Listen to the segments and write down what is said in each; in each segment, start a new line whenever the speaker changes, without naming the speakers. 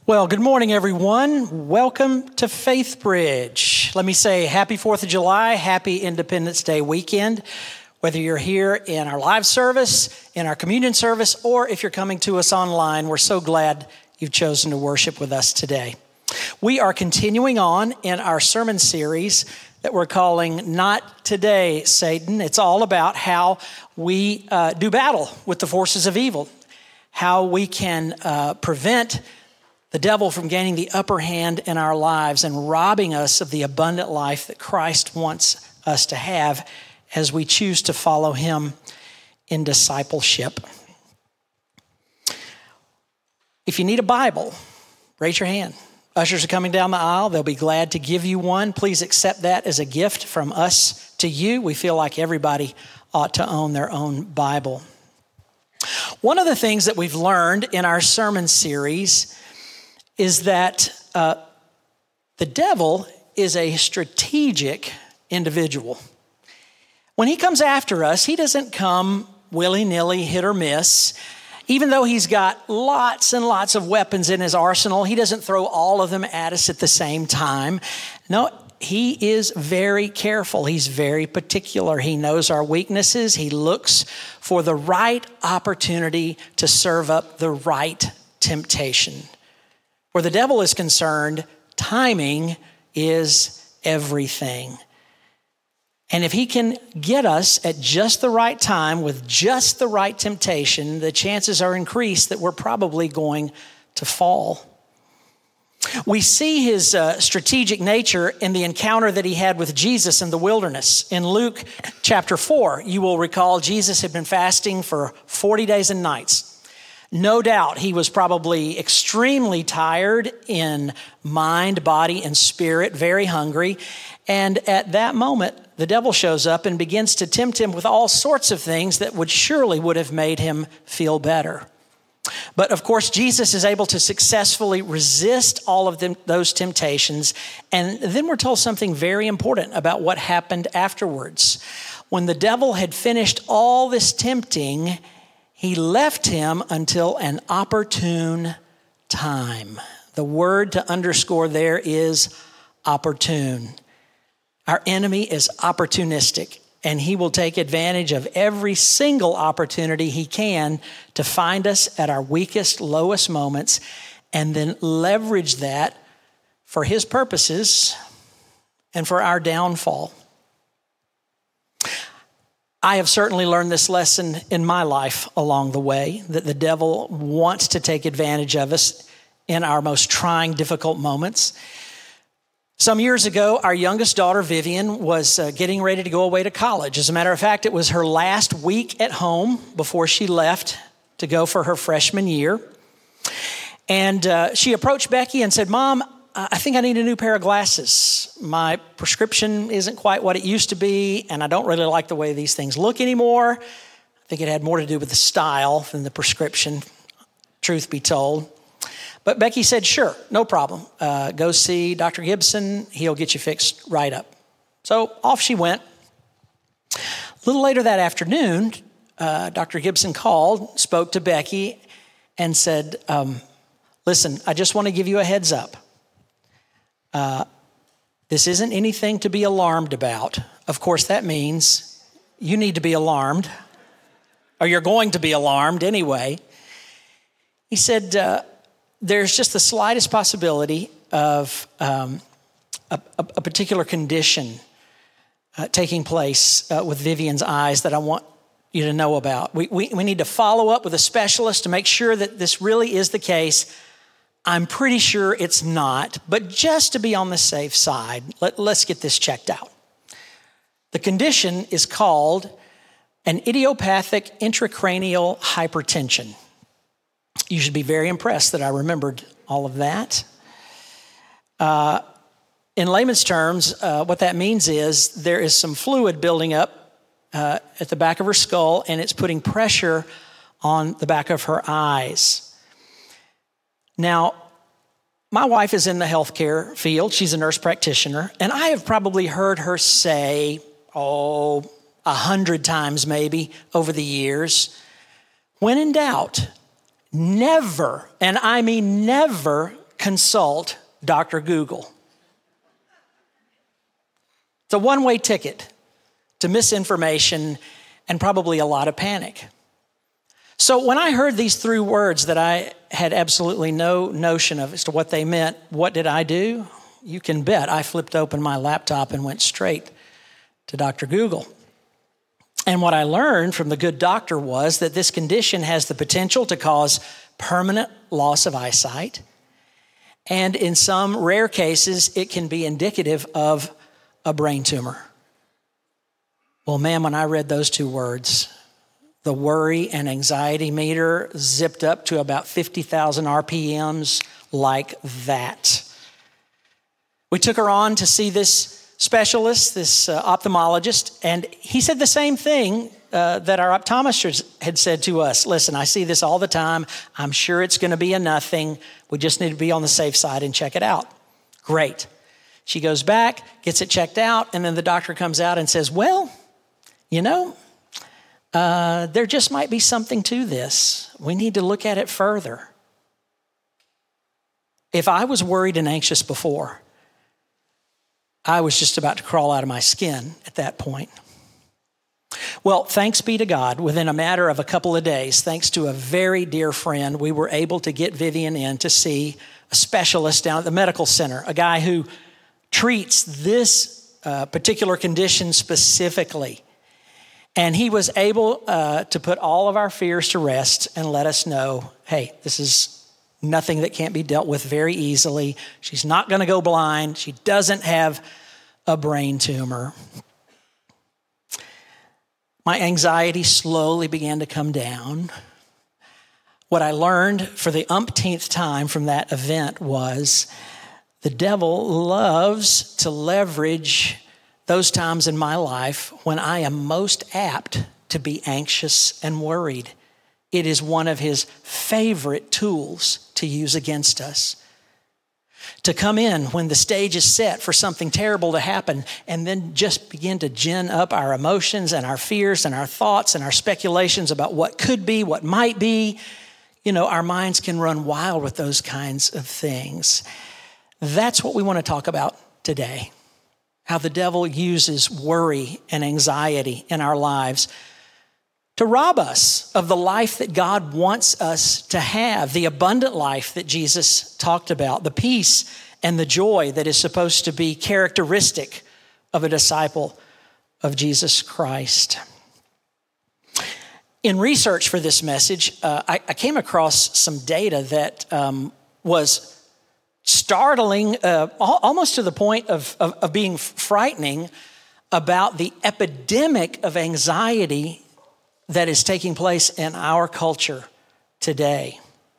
Well, good morning, everyone. Welcome to Faith Bridge. Let me say happy 4th of July, happy Independence Day weekend. Whether you're here in our live service, in our communion service, or if you're coming to us online, we're so glad you've chosen to worship with us today. We are continuing on in our sermon series that we're calling Not Today, Satan. It's all about how we do battle with the forces of evil, how we can prevent the devil from gaining the upper hand in our lives and robbing us of the abundant life that Christ wants us to have as we choose to follow him in discipleship. If you need a Bible, raise your hand. Ushers are coming down the aisle. They'll be glad to give you one. Please accept that as a gift from us to you. We feel like everybody ought to own their own Bible. One of the things that we've learned in our sermon series is that the devil is a strategic individual. When he comes after us, he doesn't come willy-nilly, hit or miss. Even though he's got lots and lots of weapons in his arsenal, he doesn't throw all of them at us at the same time. No, he is very careful. He's very particular. He knows our weaknesses. He looks for the right opportunity to serve up the right temptation. Where the devil is concerned, timing is everything. And if he can get us at just the right time with just the right temptation, the chances are increased that we're probably going to fall. We see his strategic nature in the encounter that he had with Jesus in the wilderness. In Luke chapter 4, you will recall Jesus had been fasting for 40 days and nights. No doubt he was probably extremely tired in mind, body, and spirit, very hungry. And at that moment, the devil shows up and begins to tempt him with all sorts of things that would have made him feel better. But of course, Jesus is able to successfully resist all of those temptations. And then we're told something very important about what happened afterwards. When the devil had finished all this tempting, he left him until an opportune time. The word to underscore there is opportune. Our enemy is opportunistic, and he will take advantage of every single opportunity he can to find us at our weakest, lowest moments, and then leverage that for his purposes and for our downfall. I have certainly learned this lesson in my life along the way, that the devil wants to take advantage of us in our most trying, difficult moments. Some years ago, our youngest daughter, Vivian, was getting ready to go away to college. As a matter of fact, it was her last week at home before she left to go for her freshman year. And she approached Becky and said, "Mom, I think I need a new pair of glasses. My prescription isn't quite what it used to be, and I don't really like the way these things look anymore." I think it had more to do with the style than the prescription, truth be told. But Becky said, "Sure, no problem. Go see Dr. Gibson. He'll get you fixed right up." So off she went. A little later that afternoon, Dr. Gibson called, spoke to Becky, and said, "Listen, I just want to give you a heads up. This isn't anything to be alarmed about." Of course, that means you need to be alarmed, or you're going to be alarmed anyway. He said, there's just the slightest possibility of a particular condition taking place with Vivian's eyes that I want you to know about. We need to follow up with a specialist to make sure that this really is the case. I'm pretty sure it's not, but just to be on the safe side, let's get this checked out. The condition is called an idiopathic intracranial hypertension. You should be very impressed that I remembered all of that. In layman's terms, what that means is there is some fluid building up at the back of her skull, and it's putting pressure on the back of her eyes. Now, my wife is in the healthcare field. She's a nurse practitioner, and I have probably heard her say, 100 times maybe over the years, when in doubt, never, and I mean never, consult Dr. Google. It's a one-way ticket to misinformation and probably a lot of panic. So when I heard these three words that I had absolutely no notion of as to what they meant, what did I do? You can bet I flipped open my laptop and went straight to Dr. Google. And what I learned from the good doctor was that this condition has the potential to cause permanent loss of eyesight. And in some rare cases, it can be indicative of a brain tumor. Well, man, when I read those two words, the worry and anxiety meter zipped up to about 50,000 RPMs like that. We took her on to see this specialist, this ophthalmologist, and he said the same thing that our optometrist had said to us. Listen, I see this all the time. I'm sure it's going to be a nothing. We just need to be on the safe side and check it out. Great. She goes back, gets it checked out, and then the doctor comes out and says, well, you know, there just might be something to this. We need to look at it further. If I was worried and anxious before, I was just about to crawl out of my skin at that point. Well, thanks be to God, within a matter of a couple of days, thanks to a very dear friend, we were able to get Vivian in to see a specialist down at the medical center, a guy who treats this particular condition specifically. And he was able to put all of our fears to rest and let us know, hey, this is nothing that can't be dealt with very easily. She's not going to go blind. She doesn't have a brain tumor. My anxiety slowly began to come down. What I learned for the umpteenth time from that event was the devil loves to leverage those times in my life when I am most apt to be anxious and worried. It is one of his favorite tools to use against us. To come in when the stage is set for something terrible to happen and then just begin to gin up our emotions and our fears and our thoughts and our speculations about what could be, what might be. You know, our minds can run wild with those kinds of things. That's what we want to talk about today. How the devil uses worry and anxiety in our lives to rob us of the life that God wants us to have, the abundant life that Jesus talked about, the peace and the joy that is supposed to be characteristic of a disciple of Jesus Christ. In research for this message, I came across some data that was startling, almost to the point of being frightening, about the epidemic of anxiety that is taking place in our culture today.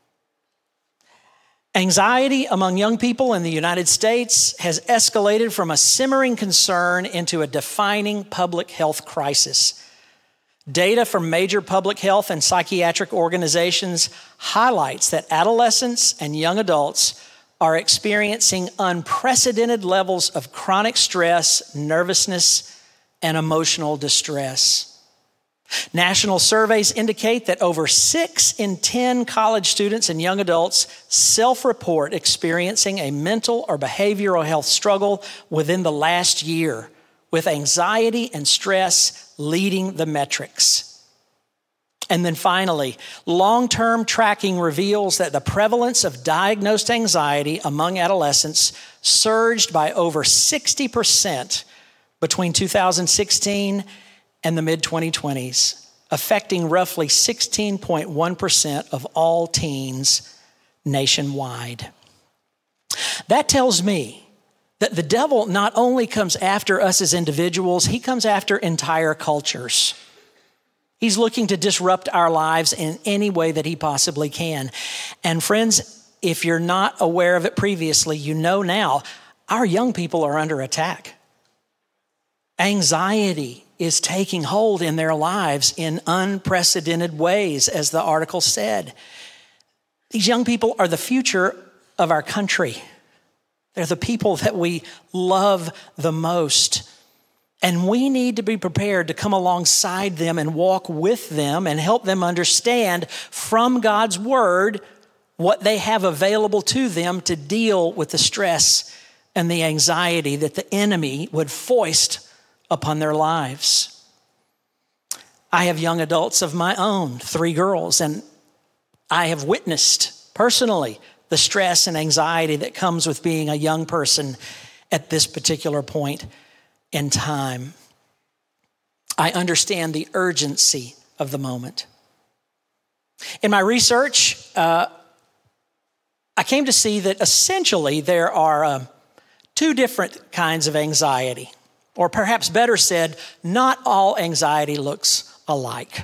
Anxiety among young people in the United States has escalated from a simmering concern into a defining public health crisis. Data from major public health and psychiatric organizations highlights that adolescents and young adults are experiencing unprecedented levels of chronic stress, nervousness, and emotional distress. National surveys indicate that over 6 in 10 college students and young adults self-report experiencing a mental or behavioral health struggle within the last year, with anxiety and stress leading the metrics. And then finally, long-term tracking reveals that the prevalence of diagnosed anxiety among adolescents surged by over 60% between 2016 and the mid-2020s, affecting roughly 16.1% of all teens nationwide. That tells me that the devil not only comes after us as individuals, he comes after entire cultures. He's looking to disrupt our lives in any way that he possibly can. And friends, if you're not aware of it previously, you know now, our young people are under attack. Anxiety is taking hold in their lives in unprecedented ways, as the article said. These young people are the future of our country. They're the people that we love the most. And we need to be prepared to come alongside them and walk with them and help them understand from God's word what they have available to them to deal with the stress and the anxiety that the enemy would foist upon their lives. I have young adults of my own, 3 girls, and I have witnessed personally the stress and anxiety that comes with being a young person at this particular point in time. I understand the urgency of the moment. In my research, I came to see that essentially there are 2 different kinds of anxiety, or perhaps better said, not all anxiety looks alike.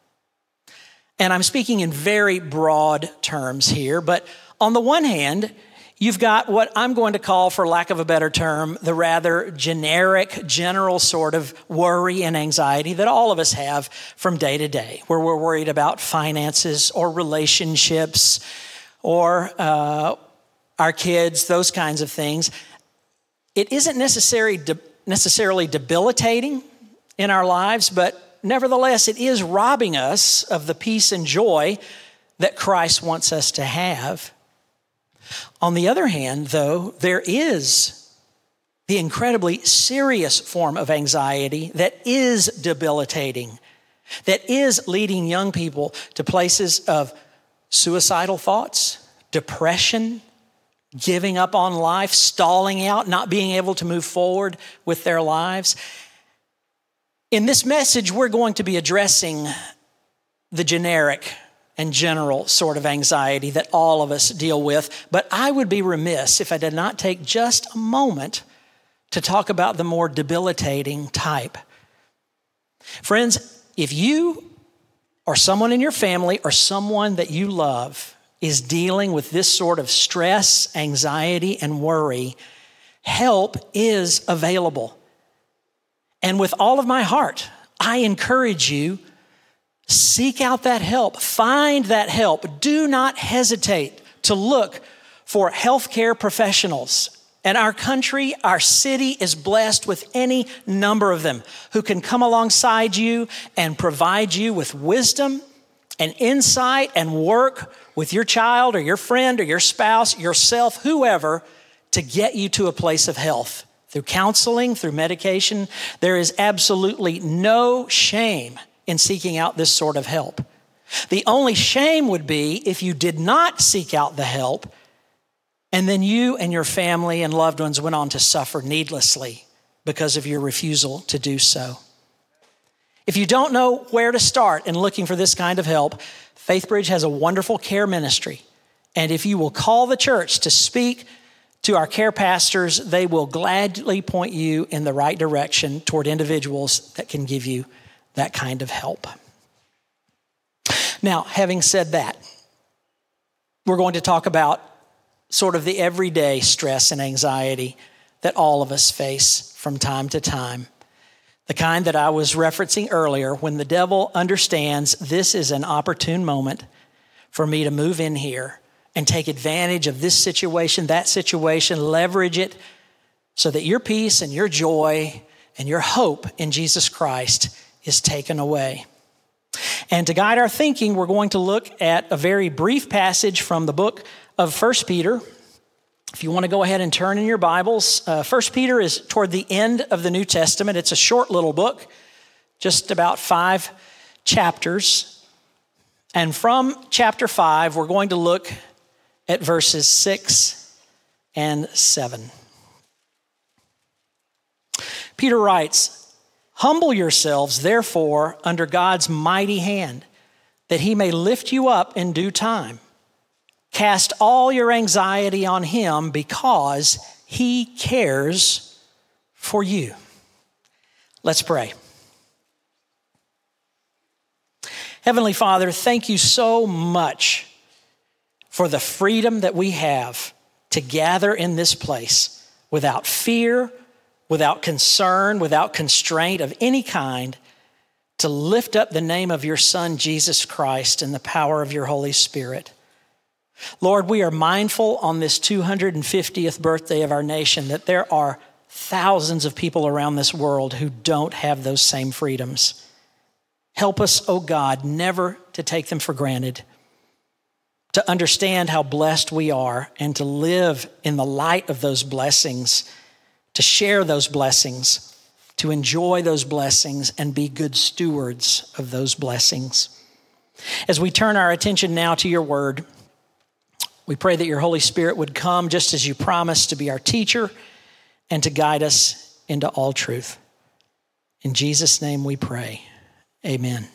And I'm speaking in very broad terms here, but on the one hand, you've got what I'm going to call, for lack of a better term, the rather generic, general sort of worry and anxiety that all of us have from day to day, where we're worried about finances or relationships or our kids, those kinds of things. It isn't necessarily debilitating in our lives, but nevertheless, it is robbing us of the peace and joy that Christ wants us to have. On the other hand, though, there is the incredibly serious form of anxiety that is debilitating, that is leading young people to places of suicidal thoughts, depression, giving up on life, stalling out, not being able to move forward with their lives. In this message, we're going to be addressing the generic and general sort of anxiety that all of us deal with, but I would be remiss if I did not take just a moment to talk about the more debilitating type. Friends, if you or someone in your family or someone that you love is dealing with this sort of stress, anxiety, and worry, help is available. And with all of my heart, I encourage you, seek out that help. Find that help. Do not hesitate to look for healthcare professionals. And our country, our city is blessed with any number of them who can come alongside you and provide you with wisdom and insight and work with your child or your friend or your spouse, yourself, whoever, to get you to a place of health. Through counseling, through medication, there is absolutely no shame in seeking out this sort of help. The only shame would be if you did not seek out the help and then you and your family and loved ones went on to suffer needlessly because of your refusal to do so. If you don't know where to start in looking for this kind of help, FaithBridge has a wonderful care ministry. And if you will call the church to speak to our care pastors, they will gladly point you in the right direction toward individuals that can give you that kind of help. Now, having said that, we're going to talk about sort of the everyday stress and anxiety that all of us face from time to time. The kind that I was referencing earlier, when the devil understands this is an opportune moment for me to move in here and take advantage of this situation, that situation, leverage it so that your peace and your joy and your hope in Jesus Christ is taken away. And to guide our thinking, we're going to look at a very brief passage from the book of 1 Peter. If you want to go ahead and turn in your Bibles, 1 Peter is toward the end of the New Testament. It's a short little book, just about 5 chapters. And from chapter 5, we're going to look at verses 6 and 7. Peter writes, "Humble yourselves, therefore, under God's mighty hand, that he may lift you up in due time. Cast all your anxiety on him because he cares for you." Let's pray. Heavenly Father, thank you so much for the freedom that we have to gather in this place without fear, without concern, without constraint of any kind, to lift up the name of your Son, Jesus Christ, in the power of your Holy Spirit. Lord, we are mindful on this 250th birthday of our nation that there are thousands of people around this world who don't have those same freedoms. Help us, oh God, never to take them for granted. to understand how blessed we are and to live in the light of those blessings, to share those blessings, to enjoy those blessings and be good stewards of those blessings. As we turn our attention now to your word, we pray that your Holy Spirit would come just as you promised to be our teacher and to guide us into all truth. In Jesus' name we pray. Amen.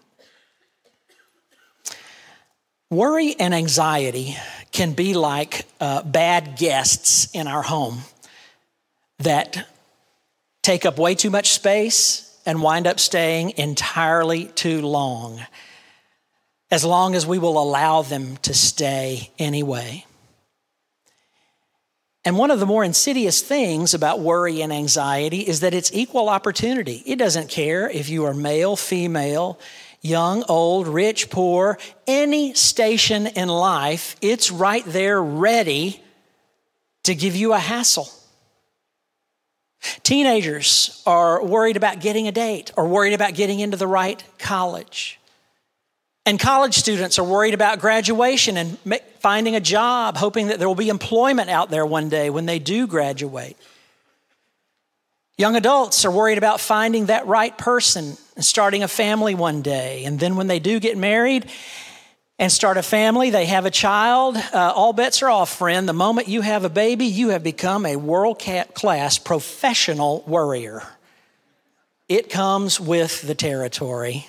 Worry and anxiety can be like bad guests in our home that take up way too much space and wind up staying entirely too long as we will allow them to stay anyway. And one of the more insidious things about worry and anxiety is that it's equal opportunity. It doesn't care if you are male, female, young, old, rich, poor, any station in life, it's right there ready to give you a hassle. Teenagers are worried about getting a date or worried about getting into the right college. And college students are worried about graduation and finding a job, hoping that there will be employment out there one day when they do graduate. Young adults are worried about finding that right person and starting a family one day. And then when they do get married and start a family, they have a child, all bets are off, friend. The moment you have a baby, you have become a world-class professional worrier. It comes with the territory.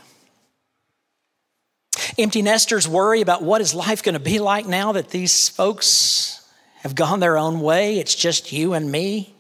Empty nesters worry about what is life going to be like now that these folks have gone their own way. It's just you and me.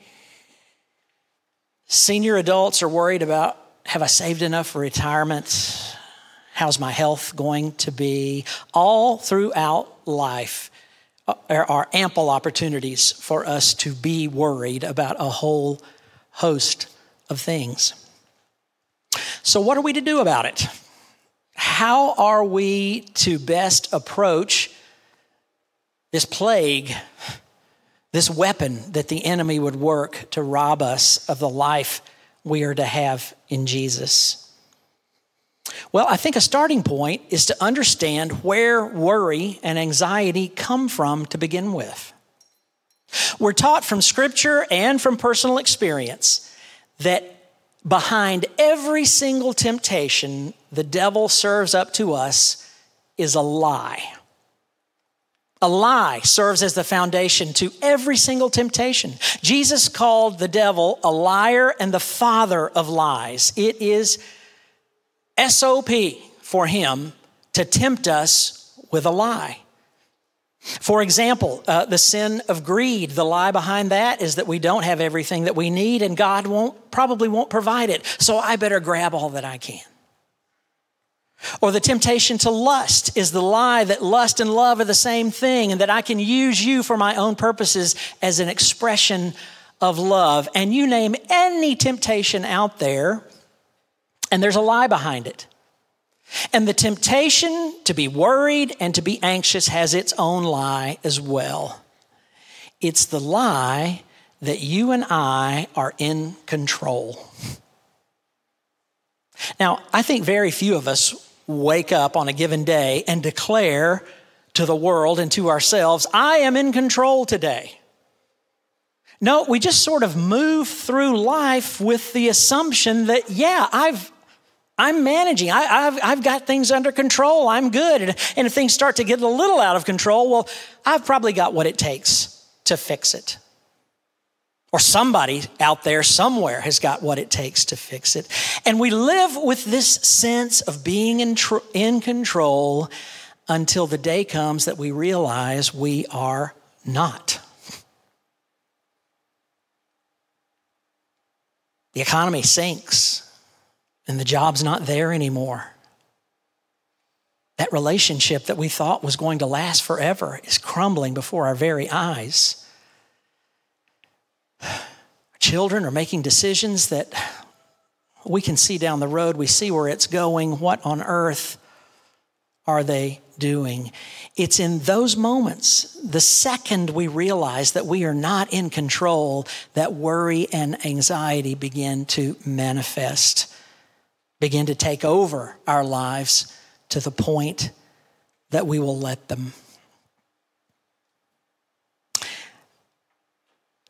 Senior adults are worried about, have I saved enough for retirement? How's my health going to be? All throughout life, there are ample opportunities for us to be worried about a whole host of things. So what are we to do about it? How are we to best approach this plague, this weapon that the enemy would work to rob us of the life we are to have in Jesus? Well, I think a starting point is to understand where worry and anxiety come from to begin with. We're taught from Scripture and from personal experience that behind every single temptation the devil serves up to us is a lie. A lie serves as the foundation to every single temptation. Jesus called the devil a liar and the father of lies. It is SOP for him to tempt us with a lie. For example, the sin of greed, the lie behind that is that we don't have everything that we need and God probably won't provide it, so I better grab all that I can. Or the temptation to lust is the lie that lust and love are the same thing and that I can use you for my own purposes as an expression of love. And you name any temptation out there, and there's a lie behind it. And the temptation to be worried and to be anxious has its own lie as well. It's the lie that you and I are in control. Now, I think very few of us wake up on a given day and declare to the world and to ourselves, I am in control today. No, we just sort of move through life with the assumption that, yeah, I'm managing. I've got things under control. I'm good. And if things start to get a little out of control, well, I've probably got what it takes to fix it. Or somebody out there somewhere has got what it takes to fix it. And we live with this sense of being in control until the day comes that we realize we are not. The economy sinks and the job's not there anymore. That relationship that we thought was going to last forever is crumbling before our very eyes. Children are making decisions that we can see down the road. We see where it's going. What on earth are they doing? It's in those moments, the second we realize that we are not in control, that worry and anxiety begin to manifest, begin to take over our lives to the point that we will let them.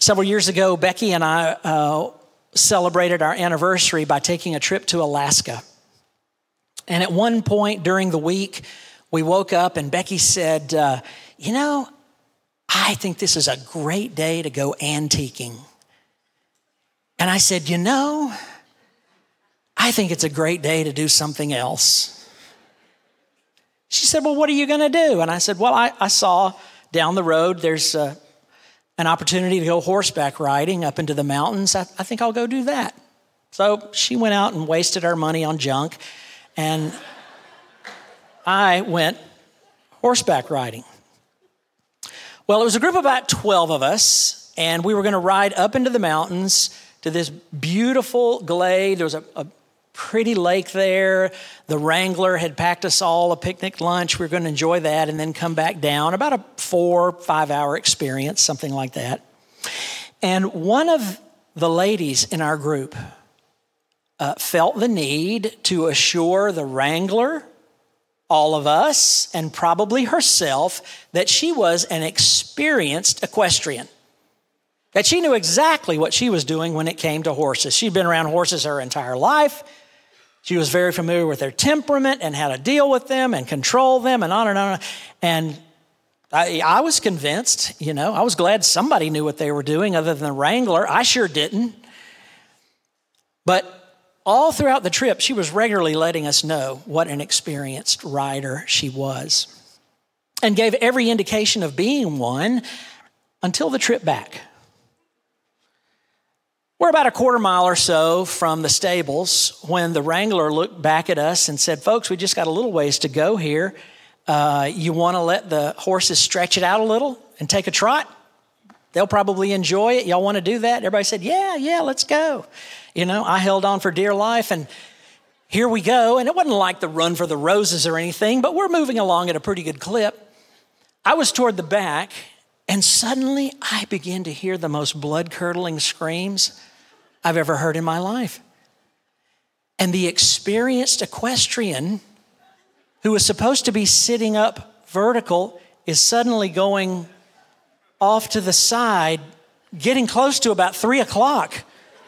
Several years ago, Becky and I celebrated our anniversary by taking a trip to Alaska. And at one point during the week, we woke up and Becky said, I think this is a great day to go antiquing. And I said, I think it's a great day to do something else. She said, well, what are you going to do? And I said, well, I saw down the road there's an opportunity to go horseback riding up into the mountains. I think I'll go do that. So she went out and wasted our money on junk, and I went horseback riding. Well, it was a group of about 12 of us, and we were going to ride up into the mountains to this beautiful glade. There was a pretty lake there. The Wrangler had packed us all a picnic lunch. We were going to enjoy that and then come back down. About a 4 or 5 hour experience, something like that. And one of the ladies in our group felt the need to assure the Wrangler, all of us, and probably herself, that she was an experienced equestrian. That she knew exactly what she was doing when it came to horses. She'd been around horses her entire life. She was very familiar with their temperament and how to deal with them and control them and on and on. And I was convinced, I was glad somebody knew what they were doing other than the Wrangler. I sure didn't. But all throughout the trip, she was regularly letting us know what an experienced rider she was and gave every indication of being one until the trip back. We're about a quarter mile or so from the stables when the Wrangler looked back at us and said, folks, we just got a little ways to go here. You want to let the horses stretch it out a little and take a trot? They'll probably enjoy it. Y'all want to do that? Everybody said, yeah, let's go. I held on for dear life, and here we go. And it wasn't like the Run for the Roses or anything, but we're moving along at a pretty good clip. I was toward the back, and suddenly I began to hear the most blood-curdling screams I've ever heard in my life. And the experienced equestrian who was supposed to be sitting up vertical is suddenly going off to the side, getting close to about 3 o'clock.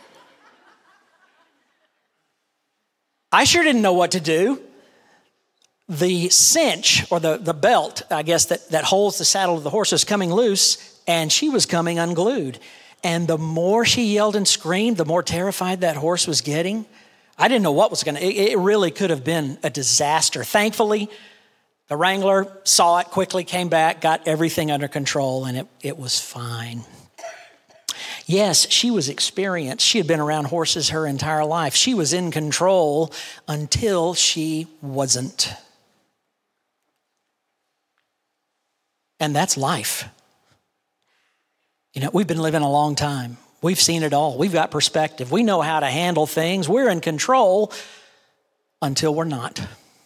I sure didn't know what to do. The cinch, or the belt, I guess, that holds the saddle of the horse was coming loose, and she was coming unglued. And the more she yelled and screamed, the more terrified that horse was getting. I didn't know what was it really could have been a disaster. Thankfully, the Wrangler saw it, quickly came back, got everything under control, and it was fine. Yes, she was experienced. She had been around horses her entire life. She was in control until she wasn't. And that's life. We've been living a long time. We've seen it all. We've got perspective. We know how to handle things. We're in control until we're not.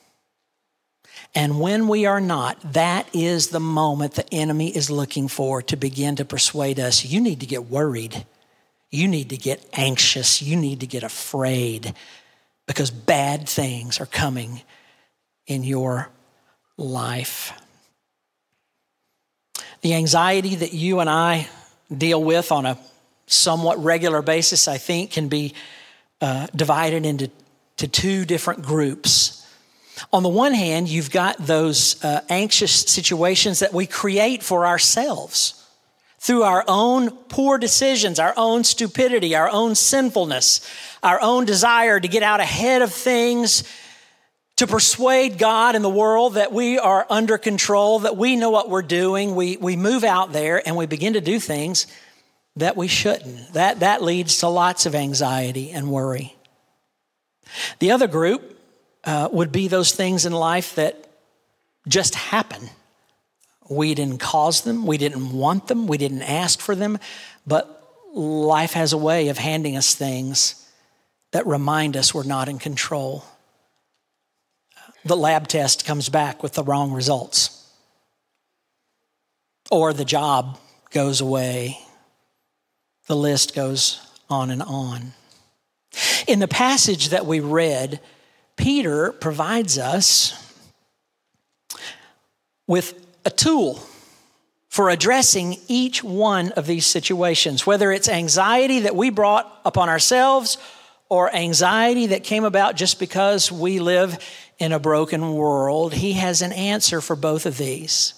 And when we are not, that is the moment the enemy is looking for to begin to persuade us. You need to get worried. You need to get anxious. You need to get afraid because bad things are coming in your life. The anxiety that you and I deal with on a somewhat regular basis, I think, can be divided into two different groups. On the one hand, you've got those anxious situations that we create for ourselves through our own poor decisions, our own stupidity, our own sinfulness, our own desire to get out ahead of things, to persuade God and the world that we are under control, that we know what we're doing. We move out there and we begin to do things that we shouldn't. That leads to lots of anxiety and worry. The other group would be those things in life that just happen. We didn't cause them. We didn't want them. We didn't ask for them. But life has a way of handing us things that remind us we're not in control. The lab test comes back with the wrong results. Or the job goes away. The list goes on and on. In the passage that we read, Peter provides us with a tool for addressing each one of these situations, whether it's anxiety that we brought upon ourselves or anxiety that came about just because we live in a broken world. He has an answer for both of these.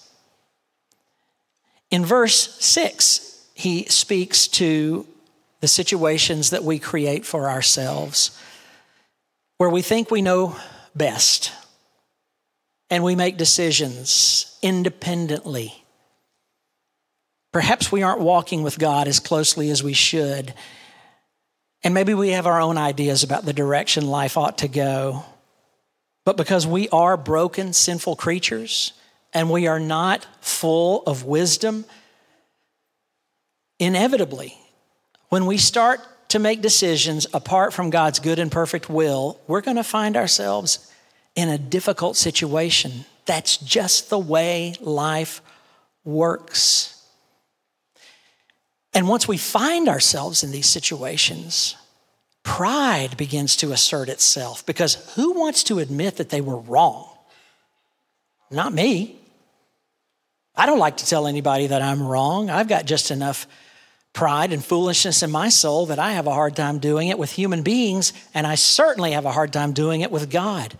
In verse 6, he speaks to the situations that we create for ourselves, where we think we know best, and we make decisions independently. Perhaps we aren't walking with God as closely as we should, and maybe we have our own ideas about the direction life ought to go. But because we are broken, sinful creatures, and we are not full of wisdom, inevitably, when we start to make decisions apart from God's good and perfect will, we're going to find ourselves in a difficult situation. That's just the way life works. And once we find ourselves in these situations, pride begins to assert itself, because who wants to admit that they were wrong? Not me. I don't like to tell anybody that I'm wrong. I've got just enough pride and foolishness in my soul that I have a hard time doing it with human beings, and I certainly have a hard time doing it with God.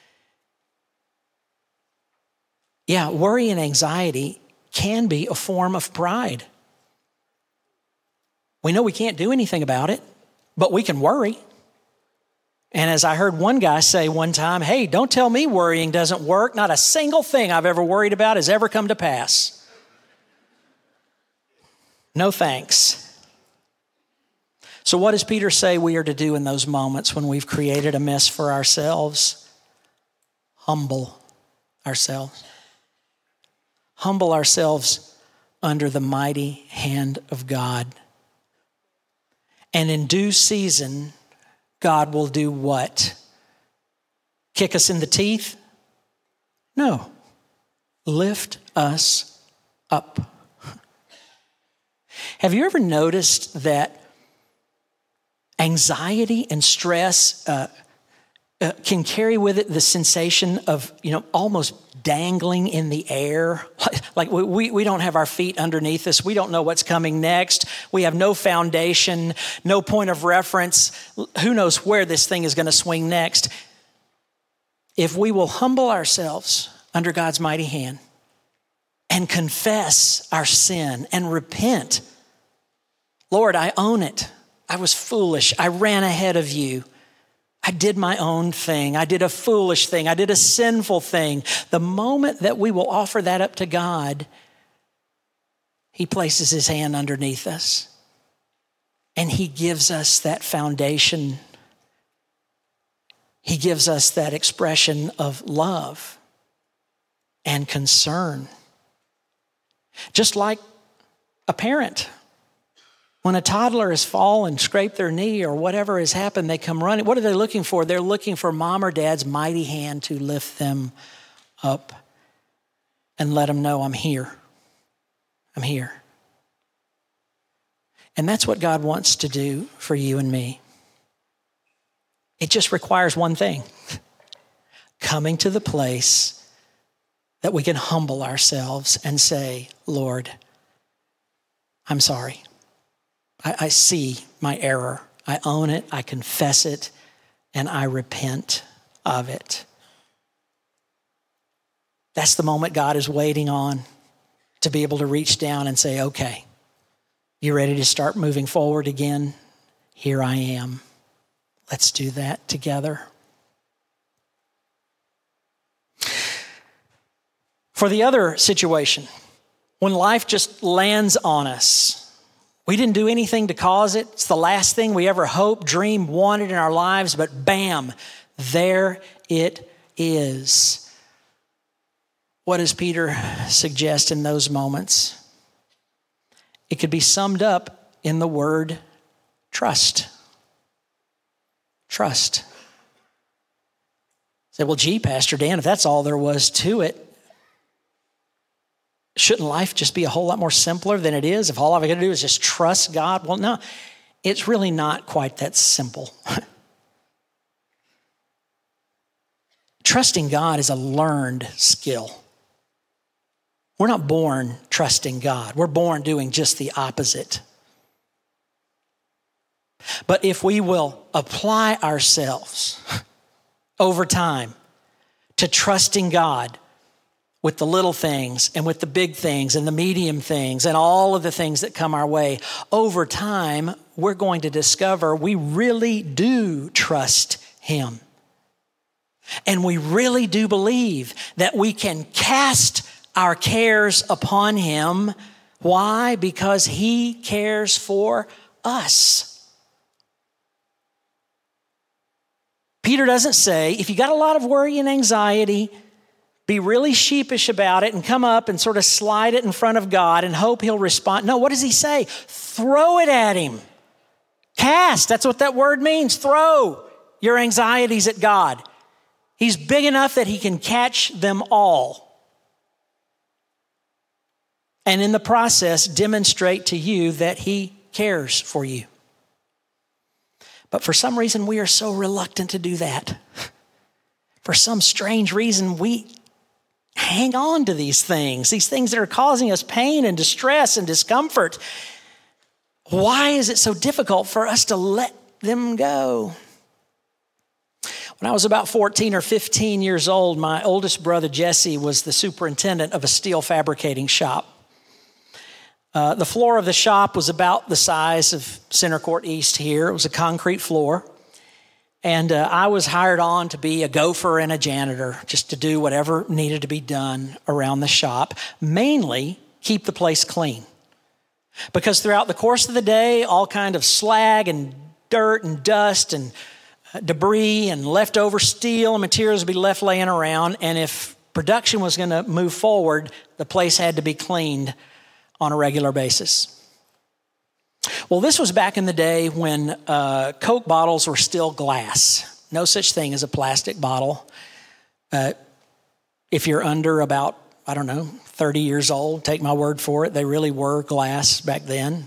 Yeah, worry and anxiety can be a form of pride. We know we can't do anything about it, but we can worry. And as I heard one guy say one time, hey, don't tell me worrying doesn't work. Not a single thing I've ever worried about has ever come to pass. No thanks. So what does Peter say we are to do in those moments when we've created a mess for ourselves? Humble ourselves. Humble ourselves under the mighty hand of God. And in due season, God will do what? Kick us in the teeth? No. Lift us up. Have you ever noticed that anxiety and stress can carry with it the sensation of, almost dangling in the air? Like we don't have our feet underneath us. We don't know what's coming next. We have no foundation, no point of reference. Who knows where this thing is going to swing next? If we will humble ourselves under God's mighty hand and confess our sin and repent, Lord, I own it. I was foolish. I ran ahead of you. I did my own thing. I did a foolish thing. I did a sinful thing. The moment that we will offer that up to God, He places His hand underneath us and He gives us that foundation. He gives us that expression of love and concern. Just like a parent. When a toddler has fallen, scraped their knee, or whatever has happened, they come running. What are they looking for? They're looking for mom or dad's mighty hand to lift them up and let them know, I'm here. I'm here. And that's what God wants to do for you and me. It just requires one thing: coming to the place that we can humble ourselves and say, Lord, I'm sorry. I see my error. I own it. I confess it. And I repent of it. That's the moment God is waiting on, to be able to reach down and say, okay, you ready to start moving forward again? Here I am. Let's do that together. For the other situation, when life just lands on us, we didn't do anything to cause it. It's the last thing we ever hoped, dreamed, wanted in our lives, but bam, there it is. What does Peter suggest in those moments? It could be summed up in the word trust. Trust. Say, well, gee, Pastor Dan, if that's all there was to it, shouldn't life just be a whole lot more simpler than it is if all I've got to do is just trust God? Well, no, it's really not quite that simple. Trusting God is a learned skill. We're not born trusting God. We're born doing just the opposite. But if we will apply ourselves over time to trusting God with the little things and with the big things and the medium things and all of the things that come our way, over time, we're going to discover we really do trust Him. And we really do believe that we can cast our cares upon Him. Why? Because He cares for us. Peter doesn't say, if you got a lot of worry and anxiety, be really sheepish about it and come up and sort of slide it in front of God and hope He'll respond. No, what does He say? Throw it at Him. Cast, that's what that word means. Throw your anxieties at God. He's big enough that He can catch them all. And in the process, demonstrate to you that He cares for you. But for some reason, we are so reluctant to do that. For some strange reason, we hang on to these things that are causing us pain and distress and discomfort. Why is it so difficult for us to let them go? When I was about 14 or 15 years old, my oldest brother, Jesse, was the superintendent of a steel fabricating shop. The floor of the shop was about the size of Center Court East here. It was a concrete floor. And I was hired on to be a gopher and a janitor, just to do whatever needed to be done around the shop, mainly keep the place clean. Because throughout the course of the day, all kind of slag and dirt and dust and debris and leftover steel and materials would be left laying around. And if production was going to move forward, the place had to be cleaned on a regular basis. Well, this was back in the day when Coke bottles were still glass. No such thing as a plastic bottle. If you're under about, 30 years old, take my word for it, they really were glass back then.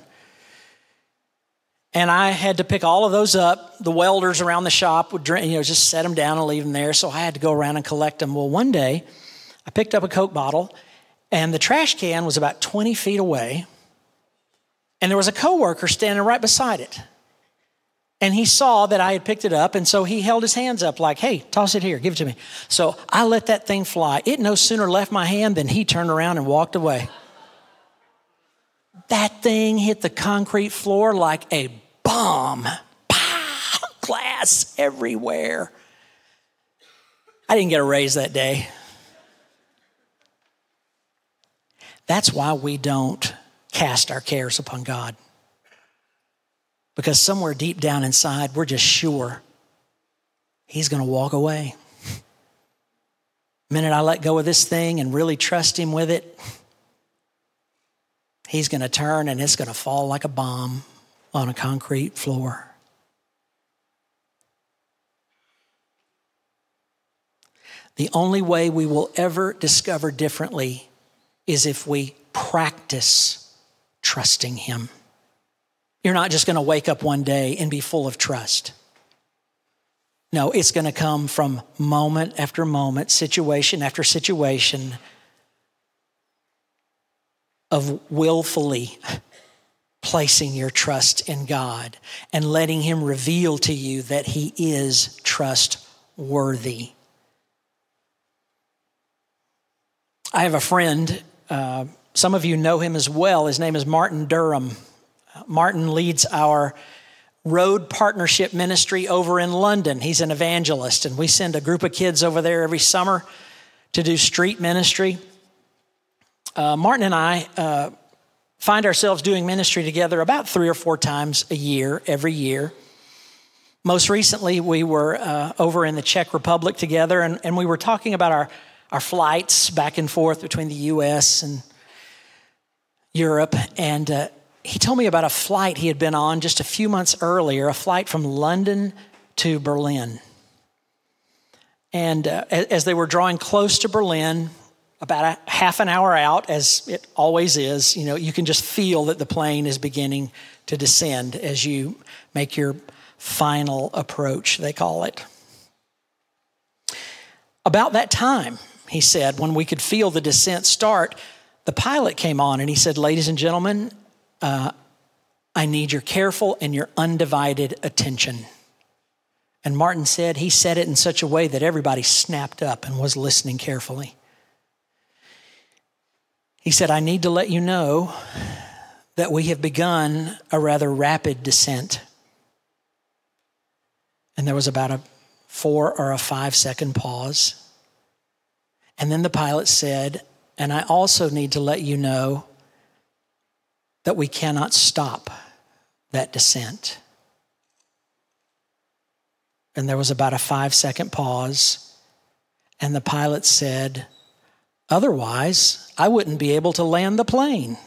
And I had to pick all of those up. The welders around the shop would just set them down and leave them there. So I had to go around and collect them. Well, one day I picked up a Coke bottle and the trash can was about 20 feet away. And there was a coworker standing right beside it. And he saw that I had picked it up, and so he held his hands up like, hey, toss it here, give it to me. So I let that thing fly. It no sooner left my hand than he turned around and walked away. That thing hit the concrete floor like a bomb. Pow! Glass everywhere. I didn't get a raise that day. That's why we don't cast our cares upon God. Because somewhere deep down inside, we're just sure He's going to walk away. The minute I let go of this thing and really trust Him with it, He's going to turn and it's going to fall like a bomb on a concrete floor. The only way we will ever discover differently is if we practice trusting Him. You're not just going to wake up one day and be full of trust. No, it's going to come from moment after moment, situation after situation of willfully placing your trust in God and letting Him reveal to you that He is trustworthy. I have a friend, some of you know him as well. His name is Martin Durham. Martin leads our road partnership ministry over in London. He's an evangelist, and we send a group of kids over there every summer to do street ministry. Martin and I find ourselves doing ministry together about 3 or 4 times a year, every year. Most recently, we were over in the Czech Republic together, and we were talking about our flights back and forth between the U.S. and Europe, and he told me about a flight he had been on just a few months earlier, a flight from London to Berlin. And as they were drawing close to Berlin, about a half an hour out, as it always is, you can just feel that the plane is beginning to descend as you make your final approach, they call it. About that time, he said, when we could feel the descent start, the pilot came on and he said, "Ladies and gentlemen, I need your careful and your undivided attention." And Martin said he said it in such a way that everybody snapped up and was listening carefully. He said, "I need to let you know that we have begun a rather rapid descent." And there was about a 4 or a 5 second pause. And then the pilot said, "And I also need to let you know that we cannot stop that descent." And there was about a 5 second pause. And the pilot said, "Otherwise, I wouldn't be able to land the plane."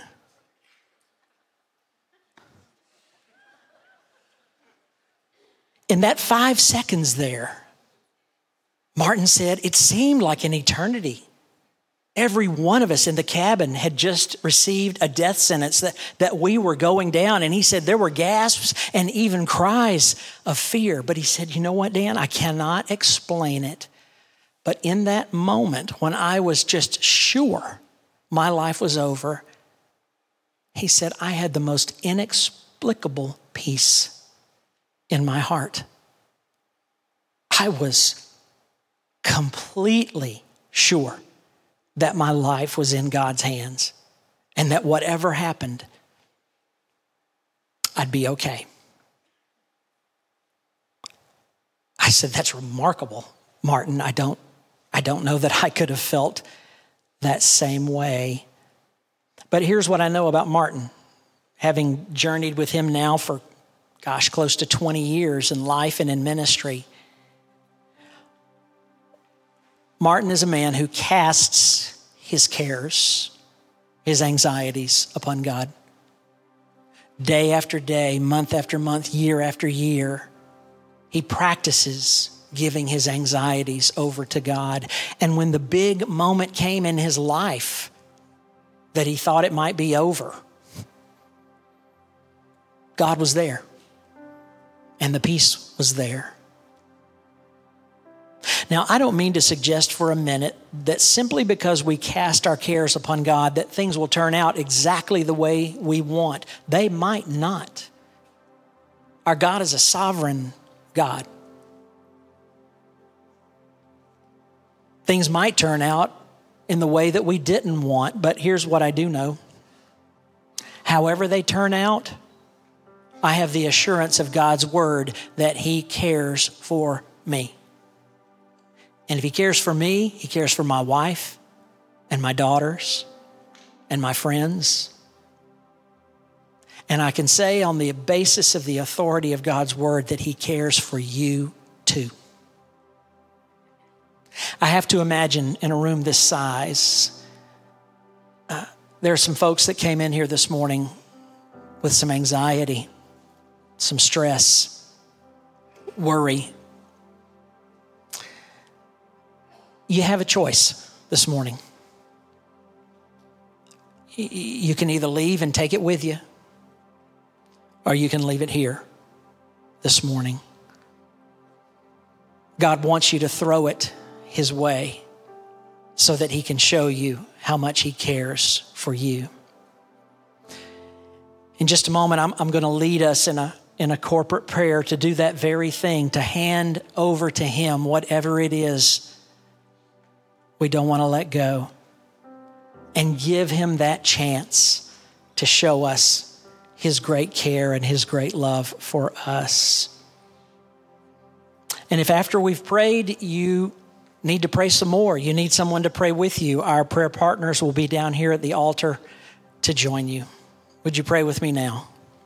In that 5 seconds there, Martin said, it seemed like an eternity. Every one of us in the cabin had just received a death sentence that we were going down. And he said there were gasps and even cries of fear. But he said, "You know what, Dan? I cannot explain it. But in that moment when I was just sure my life was over," he said, "I had the most inexplicable peace in my heart." I was completely sure that my life was in God's hands and that whatever happened, I'd be okay. I said, "That's remarkable, Martin. I don't know that I could have felt that same way." But here's what I know about Martin, having journeyed with him now for, close to 20 years in life and in ministry. Martin is a man who casts his cares, his anxieties upon God. Day after day, month after month, year after year, he practices giving his anxieties over to God. And when the big moment came in his life that he thought it might be over, God was there and the peace was there. Now, I don't mean to suggest for a minute that simply because we cast our cares upon God that things will turn out exactly the way we want. They might not. Our God is a sovereign God. Things might turn out in the way that we didn't want, but here's what I do know. However they turn out, I have the assurance of God's word that He cares for me. And if He cares for me, He cares for my wife and my daughters and my friends. And I can say on the basis of the authority of God's word that He cares for you too. I have to imagine in a room this size, there are some folks that came in here this morning with some anxiety, some stress, worry. You have a choice this morning. You can either leave and take it with you, or you can leave it here this morning. God wants you to throw it His way so that He can show you how much He cares for you. In just a moment, I'm going to lead us in a corporate prayer to do that very thing, to hand over to Him whatever it is we don't want to let go, and give Him that chance to show us His great care and His great love for us. And if after we've prayed, you need to pray some more, you need someone to pray with you, our prayer partners will be down here at the altar to join you. Would you pray with me now?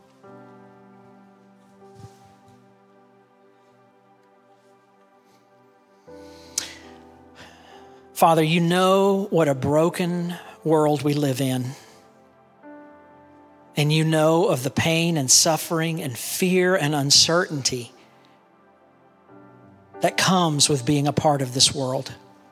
Father, you know what a broken world we live in. And you know of the pain and suffering and fear and uncertainty that comes with being a part of this world.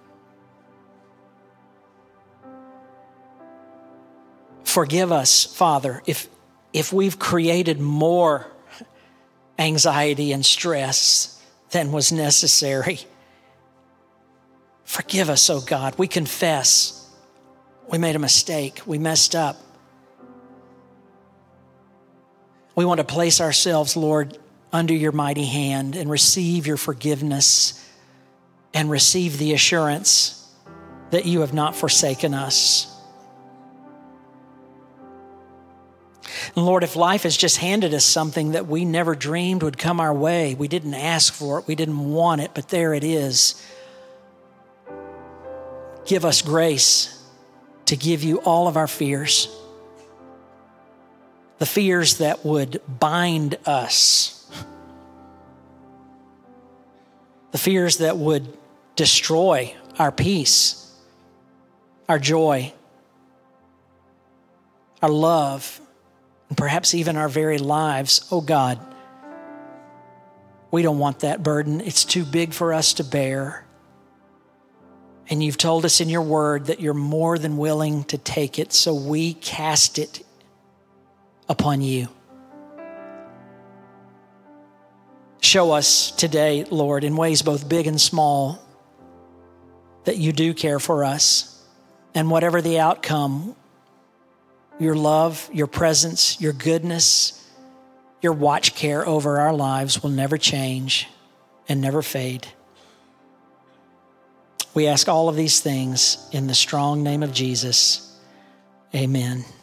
Forgive us, Father, if we've created more anxiety and stress than was necessary. Forgive us, oh God. We confess We made a mistake. We messed up. We want to place ourselves, Lord, under your mighty hand and receive your forgiveness and receive the assurance that you have not forsaken us. And Lord, if life has just handed us something that we never dreamed would come our way, we didn't ask for it, we didn't want it, but there it is. Give us grace to give you all of our fears. The fears that would bind us. The fears that would destroy our peace, our joy, our love, and perhaps even our very lives. Oh God, we don't want that burden. It's too big for us to bear. And you've told us in your word that you're more than willing to take it, so we cast it upon you. Show us today, Lord, in ways both big and small, that you do care for us. And whatever the outcome, your love, your presence, your goodness, your watch care over our lives will never change and never fade. We ask all of these things in the strong name of Jesus. Amen.